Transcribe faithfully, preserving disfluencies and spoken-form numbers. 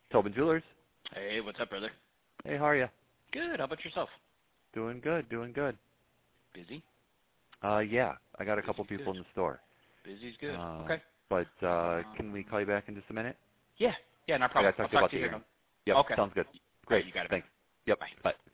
Tobin Jewelers. Hey, what's up, brother? Hey, how are you? Good. How about yourself? Doing good, doing good. Busy? Uh, yeah, I got a Busy's couple people good. in the store. Busy's good. Uh, Okay. But uh, Um, can we call you back in just a minute? yeah. Yeah, no I problem. got to I'll talk to you talk about to the you hearing. here. Yep, Okay. sounds good. All right, Great, you got it, man. thanks. Yep, Bye. bye.